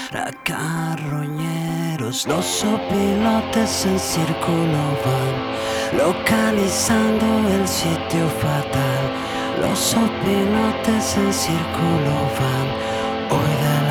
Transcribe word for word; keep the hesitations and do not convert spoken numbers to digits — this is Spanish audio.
Carroñeros, los sopilotes en círculo van localizando el sitio fatal. Los sopilotes en círculo van hoy de